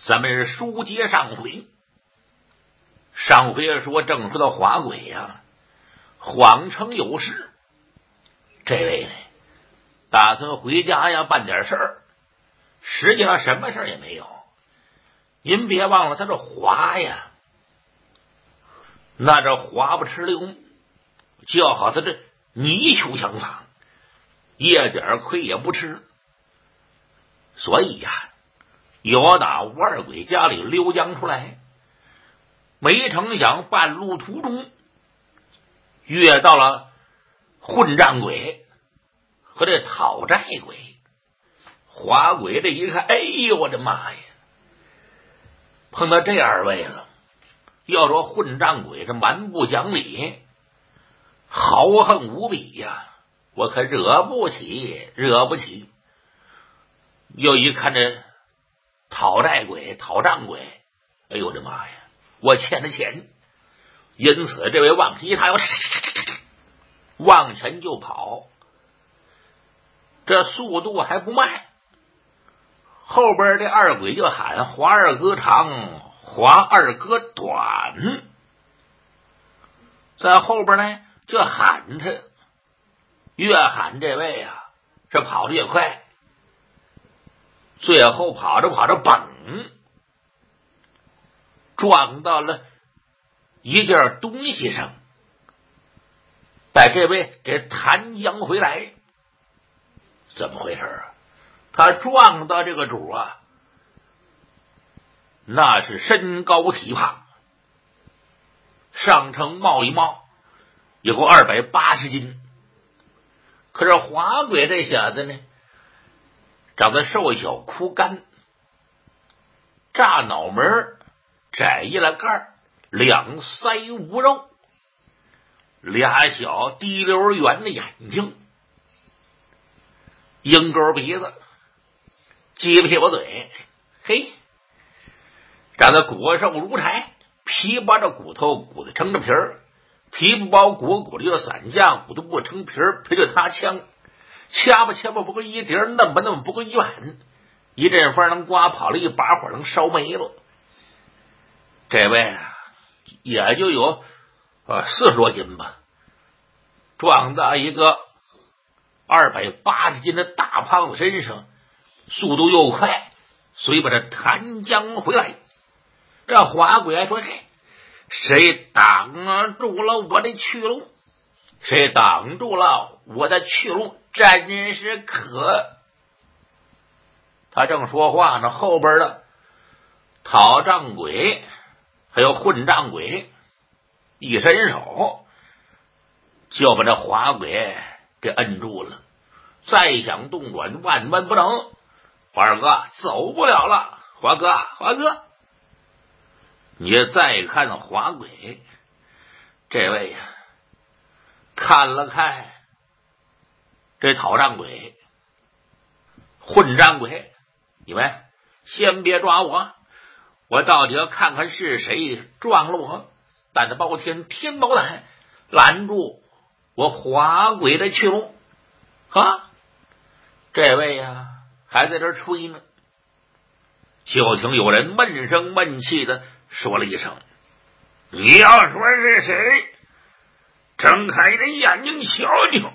咱们书接上回。上回说正说到华鬼呀，谎称有事，这位呢打算回家呀办点事儿，实际上什么事儿也没有。您别忘了他这华呀，那这华不吃溜，就好他这泥鳅相仿，一点亏也不吃。所以呀，有打吴二鬼家里溜江出来，没成想半路途中遇到了混账鬼和这讨债鬼。华鬼这一看，哎呦我的妈呀，碰到这二位了。要说混账鬼这蛮不讲理，豪横无比呀，我可惹不起。又一看这讨债鬼讨账鬼，哎呦我的妈呀，我欠的钱。因此这位往前一踏，往前就跑，这速度还不慢。后边这二鬼就喊华二哥长，华二哥短，在后边呢就喊他，越喊这位啊这跑得越快，最后跑着跑着嘣，撞到了一件东西上，把这位给弹将回来。怎么回事啊？他撞到这个主啊，那是身高体胖，上称冒一冒，有个280斤。可是华鬼这小子呢，长得瘦小枯干，炸脑门，窄一了盖，两腮无肉，俩小滴溜圆的眼睛，鹰钩鼻子，鸡屁股嘴，嘿，长得骨瘦如柴，皮包着骨头，骨头撑着皮儿，皮不包骨，骨头就散架，骨头不成皮儿，皮就塌枪，掐吧不够一碟，嫩吧不够一碗，一阵风能刮跑了，一把火能烧没了。这位啊也就有40多斤吧，撞到一个280斤的大胖子身上，速度又快，所以把他弹将回来。这华鬼说，嘿，谁挡住了我的去路？谁挡住了我的去路，真是可。他正说话呢，后边的讨账鬼还有混账鬼一伸手就把这华鬼给摁住了，再想动转万万不能。华二哥走不了了，华哥，你再看华鬼这位呀，看了看这讨账鬼混账鬼，你们先别抓我到底要看看是谁撞了我，胆子包天，天包胆，拦住我华鬼的去路啊！这位呀还在这吹呢，就听有人闷声闷气的说了一声：“你要说是谁，睁开你的眼睛瞧瞧。”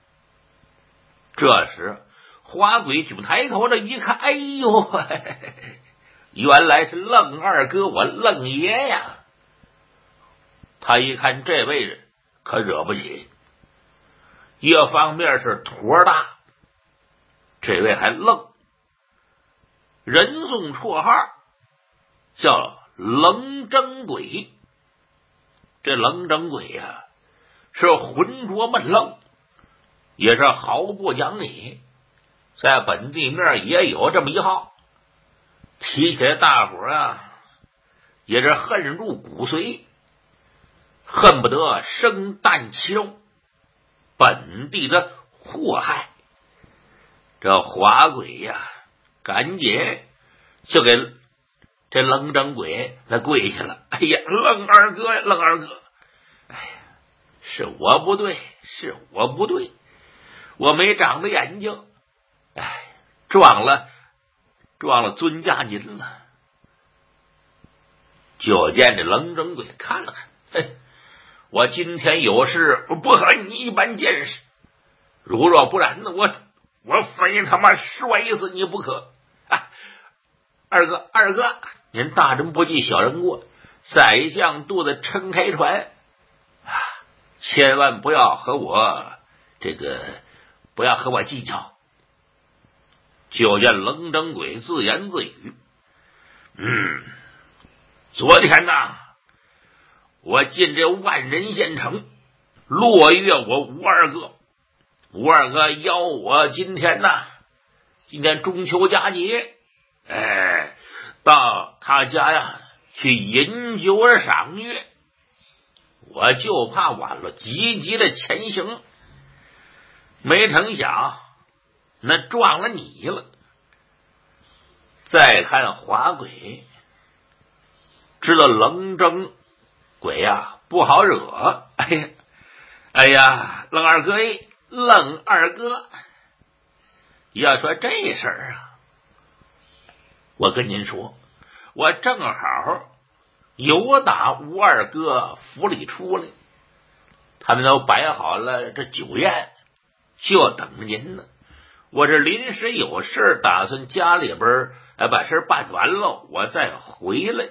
这时华鬼举抬头这一看，哎呦，原来是愣二哥我愣爷呀！他一看这位人可惹不起，一方面是坨大，这位还愣，人送绰号叫棱睁鬼。这棱睁鬼呀，是浑浊闷愣，也是毫不讲理，在本地面也有这么一号，提起来大伙啊也是恨入骨髓，恨不得生啖其肉，本地的祸害。这华鬼呀赶紧就给这棱睁鬼那跪下了。哎呀，愣二哥，哎呀，是我不对，我没长着眼睛，哎，撞了尊驾您了， 就见这冷整鬼看了看，嘿，我今天有事不和你一般见识，如若不然呢，我非他妈摔死你不可！啊，二哥，您大人不计小人过，宰相肚子撑开船啊，千万不要和我计较。就见冷整鬼自言自语：“昨天呐，我进这万人县城，落月我吴二哥。吴二哥邀我今天中秋佳节，到他家呀去饮酒赏月。我就怕晚了急急的前行，没成想那撞了你了。再看华鬼，知道冷整鬼呀不好惹，哎呀，冷二哥，要说这事儿啊，我跟您说，我正好有打吴二哥府里出来，他们都摆好了这酒宴，就等着您呢。我这临时有事，打算家里边把事办完了，我再回来。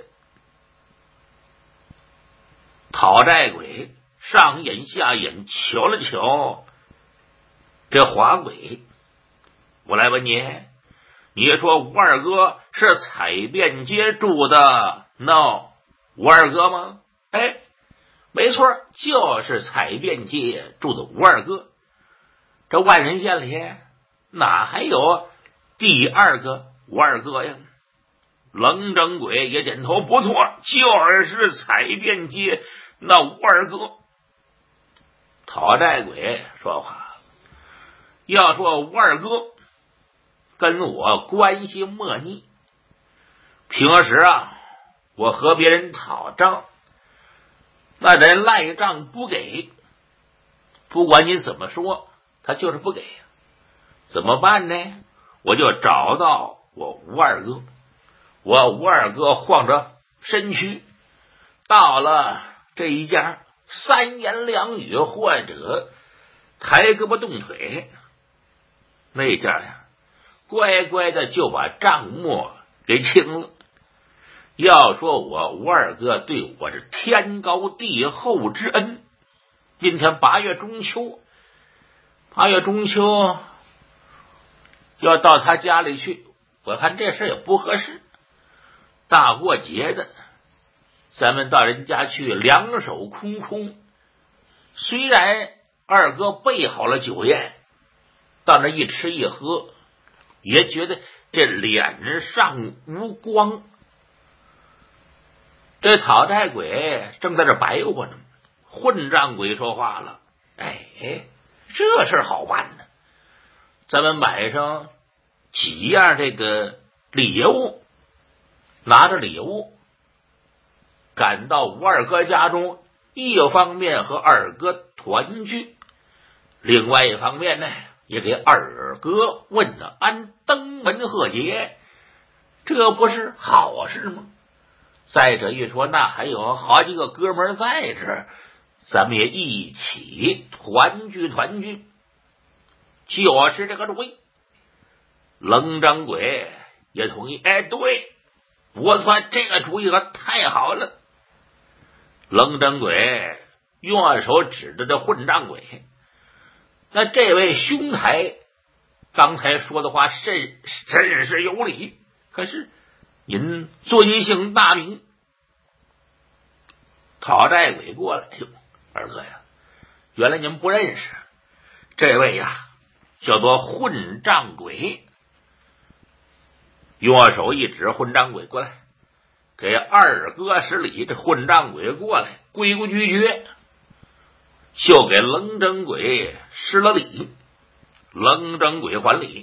讨债鬼上眼下眼瞧了瞧这华鬼，我来问你说吴二哥是彩便街住的吴二哥吗？没错，就是彩便街住的吴二哥。这万人县里哪还有第二个吴二哥呀？冷整鬼也点头，不错，就是彩便街那吴二哥。讨债鬼说话，要说吴二哥跟我关系莫逆，平时我和别人讨账，那人赖账不给，不管你怎么说，他就是不给。怎么办呢？我就找到我吴二哥，我吴二哥晃着身躯到了这一家，三言两语或者抬胳膊动腿，那家呀乖乖的就把账目给清了。要说我吴二哥对我是天高地厚之恩，今天8月中秋要到他家里去，我看这事也不合适。大过节的，咱们到人家去两手空空。虽然二哥备好了酒宴，到那一吃一喝，也觉得这脸上无光。这讨债鬼正在这白活呢，混账鬼说话了：“这事好办呢，咱们买上几样这个礼物，拿着礼物赶到吴二哥家中，一方面和二哥团聚，另外一方面呢，也给二哥问安，登门贺节，这不是好事吗？再者一说，那还有好几个哥们在这儿，咱们也一起团聚，就是这个主意。”冷整鬼也同意，对，不错，这个主意可太好了。冷整鬼用手指着这混账鬼，那这位兄台刚才说的话甚是有理，可是您尊姓大名？讨债鬼过来，二哥呀，原来您不认识这位呀，叫做混账鬼。用手一指，混账鬼过来，给二哥施礼。这混账鬼过来，规规矩矩就给冷整鬼施了礼。冷整鬼还礼，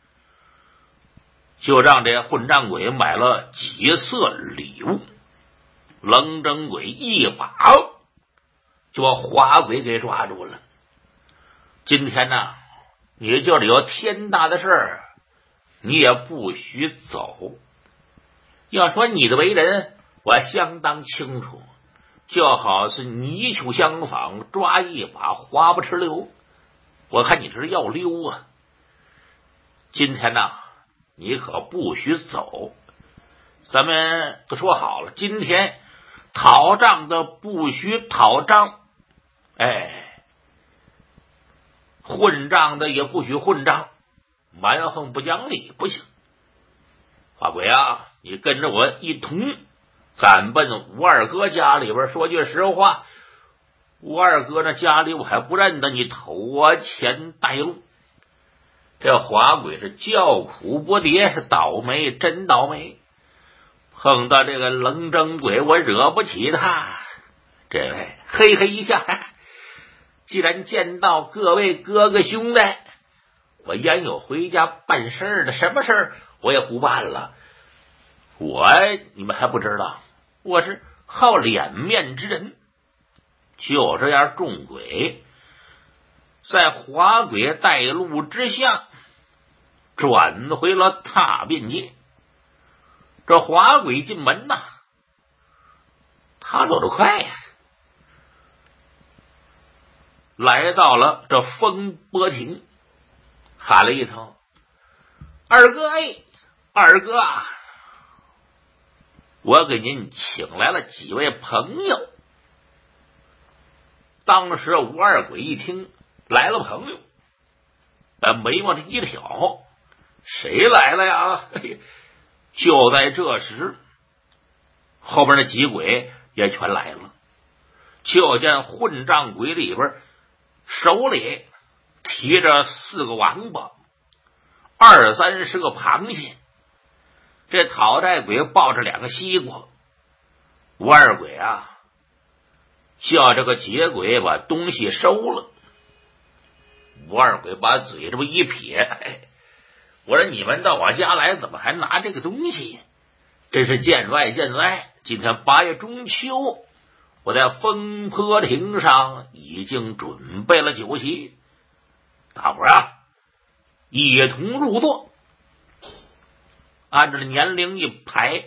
就让这混账鬼买了几色礼物。冷整鬼一把就把华鬼给抓住了。今天呢，你就是有天大的事儿，你也不许走。要说你的为人我相当清楚，就好似泥鳅相仿，抓一把花不吃溜。我看你这是要溜啊！今天呢，你可不许走。咱们都说好了，今天讨账的不许讨账，混账的也不许混账，蛮横不讲理不行。花鬼啊，你跟着我一同赶奔吴二哥家里边。说句实话，吴二哥那家里我还不认得，你头前带路。这花鬼是叫苦不迭，是倒霉，真倒霉。碰到这个冷征鬼，我惹不起他。这位嘿嘿一笑，既然见到各位哥哥兄弟，我焉有回家办事儿的？什么事儿我也不办了。你们还不知道，我是好脸面之人。就这样，众鬼在华鬼带路之下，转回了踏便街。这华鬼进门呐，他走得快呀，来到了这风波亭，喊了一声：“二哥，二哥啊，我给您请来了几位朋友。”当时吴二鬼一听来了朋友，把眉毛这一挑，谁来了呀？就在这时，后边的几鬼也全来了。就见混账鬼里边手里提着4个王八，20-30个螃蟹，这讨债鬼抱着2个西瓜。吴二鬼啊，叫这个劫鬼把东西收了。吴二鬼把嘴这么一撇，我说你们到我家来，怎么还拿这个东西？真是见外见外！今天8月中秋，我在风坡亭上已经准备了酒席，大伙啊一同入座，按照年龄一排，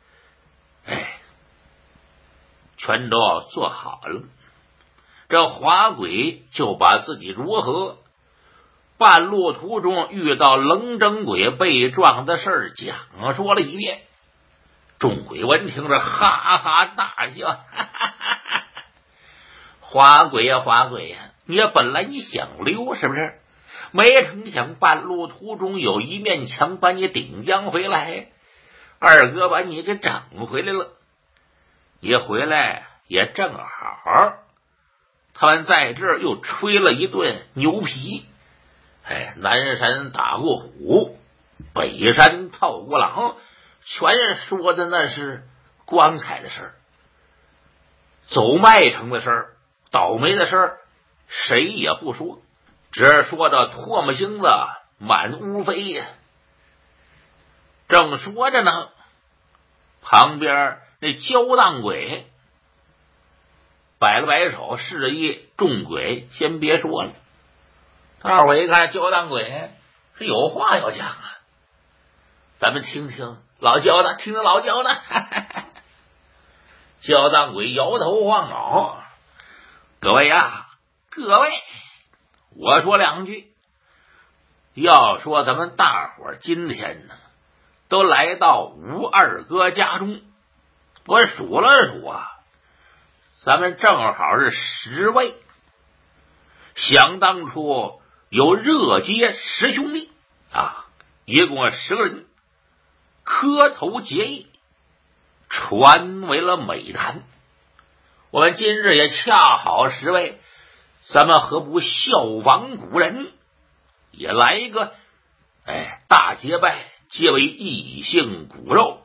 全都做好了。这华鬼就把自己如何半路途中遇到冷征鬼被撞的事儿讲说了一遍。众鬼闻听着哈哈大笑，哈哈哈哈，华鬼呀，华鬼呀，你本来你想溜是不是？没成想半路途中有一面墙把你顶将回来，二哥把你给整回来了。你回来也正好，他们在这儿又吹了一顿牛皮。南山打过虎，北山套过狼，全说的那是光彩的事儿。走麦城的事儿，倒霉的事儿，谁也不说，只说到唾沫星子满屋飞呀。正说着呢，旁边那交当鬼摆了摆手，示意众鬼先别说了。二位一看交当鬼是有话要讲啊，咱们听听老交的，听听老交的。交当鬼摇头晃脑：“各位呀，各位，我说2句。要说咱们大伙今天呢，都来到吴二哥家中，我数了数啊，咱们正好是10位。想当初有热街10兄弟啊，一共10个人，磕头结义，传为了美谈。我们今日也恰好10位，咱们何不效仿古人，也来一个大结拜，结为异姓骨肉。”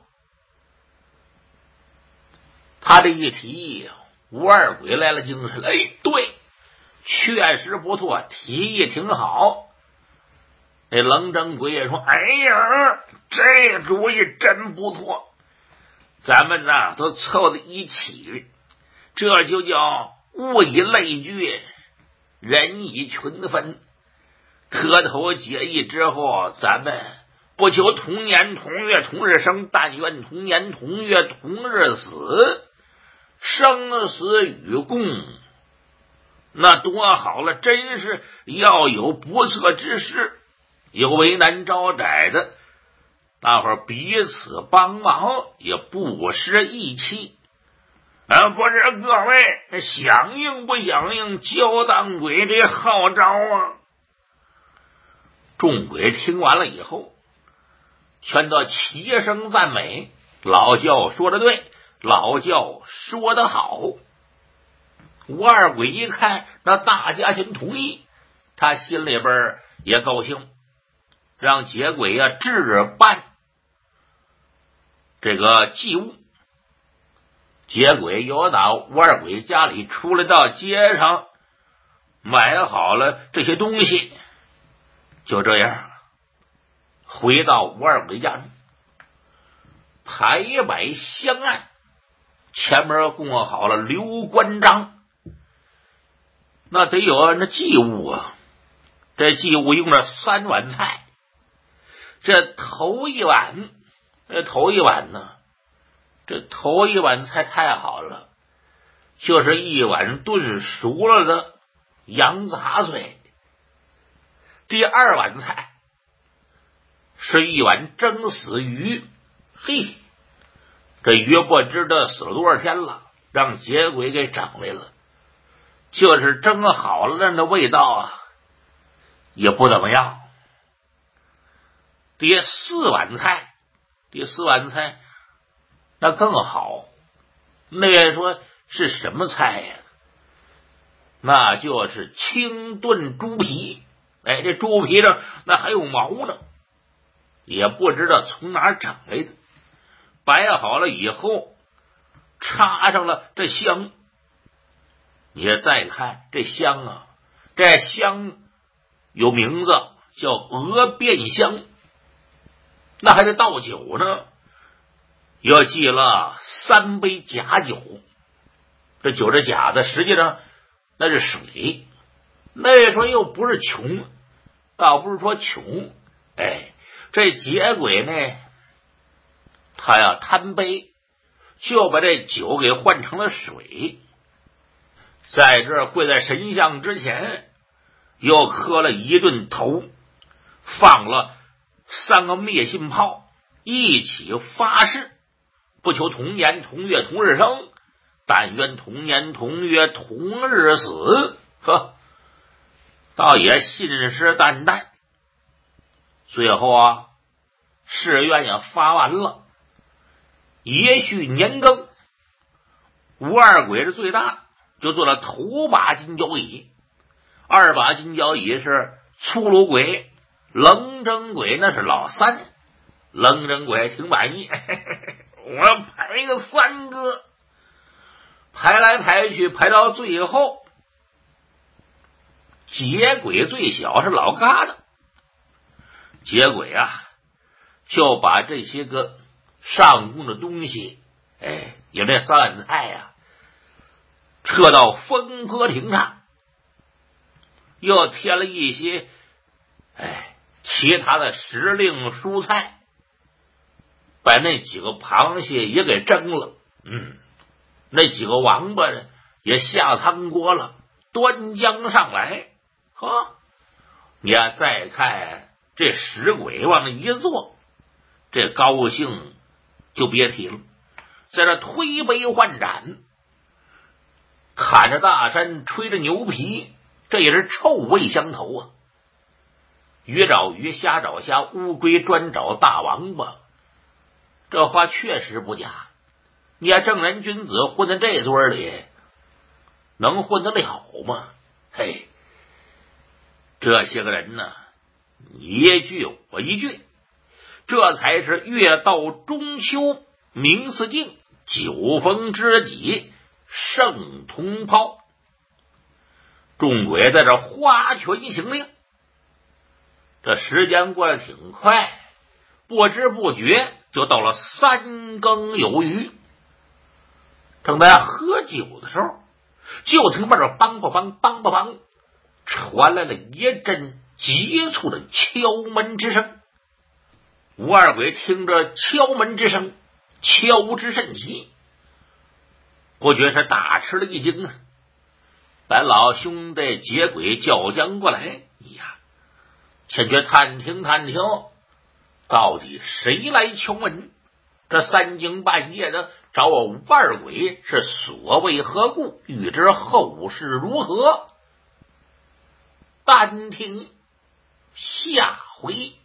他这一提，吴二鬼来了精神了，对，确实不错，提议挺好。那冷征鬼也说：“哎呀，这主意真不错，咱们呐都凑在一起，这就叫物以类聚，人以群分。磕头结义之后，咱们不求同年同月同日生，但愿同年同月同日死，生死与共，那多好了！真是要有不测之事，有为难招窄的，大伙儿彼此帮忙，也不失义气。不知各位响应不响应焦当鬼这号召啊？众鬼听完了以后，全都齐声赞美，老教说得对，老教说得好。吴二鬼一看那大家全同意，他心里边也高兴，让结鬼置办这个祭物。结鬼又打吴二鬼家里出来到街上，买好了这些东西，就这样回到吴二鬼家中，排摆香案，前面供好了刘关张，那得有那祭物啊。这祭物用了3碗菜，这头一碗呢，这头一碗菜太好了，就是一碗炖熟了的羊杂碎。第2碗菜是一碗蒸死鱼，嘿，这鱼不知道死了多少天了，让结鬼给整来了，就是蒸好了，那味道也不怎么样。第4碗菜那更好，那说是什么菜呀？那就是清炖猪皮。这猪皮上那还有毛呢，也不知道从哪儿整来的。摆好了以后，插上了这香。你再看这香这香有名字叫鹅变香，那还得倒酒呢，又祭了3杯假酒。这酒是假的，实际上那是水。那时候又不是穷，倒不是说穷，这结鬼呢，他贪杯，就把这酒给换成了水，在这跪在神像之前，又磕了一顿头，放了3个灭信炮，一起发誓，不求同年同月同日生，但愿同年同月同日死。倒也信誓旦旦。最后誓愿也发完了，也许年庚，吴二鬼是最大，就做了头把金交椅，2把金交椅是粗鲁鬼，棱征鬼那是老3。棱征鬼挺满意，我排个3个，排来排去，排到最后，结鬼最小是老疙瘩。结鬼就把这些个上供的东西，有这3碗菜撤到风波亭上，又添了一些其他的时令蔬菜，把那几个螃蟹也给蒸了，那几个王八也下汤锅了，端将上来。你再看这使鬼往那一坐，这高兴就别提了，在这推杯换盏，砍着大山，吹着牛皮，这也是臭味相投鱼找鱼，虾找虾，乌龟专找大王八。这话确实不假，你正人君子混在这堆里，能混得了吗？这些个人呢，一句我一句，这才是月到中秋明四境，酒逢知己胜同胞。众鬼在这花拳行令，这时间过得挺快，不知不觉就到了3更有余。正在喝酒的时候，就听外边梆梆梆梆梆梆传来了一阵急促的敲门之声。 吴二鬼听着敲门之声，敲之甚急，不觉是大吃了一惊啊！把老兄弟劫鬼叫将过来呀，先去探听探听，到底谁来敲门？这三更半夜的找我吴二鬼是所谓何故？欲知后事如何，单听下回。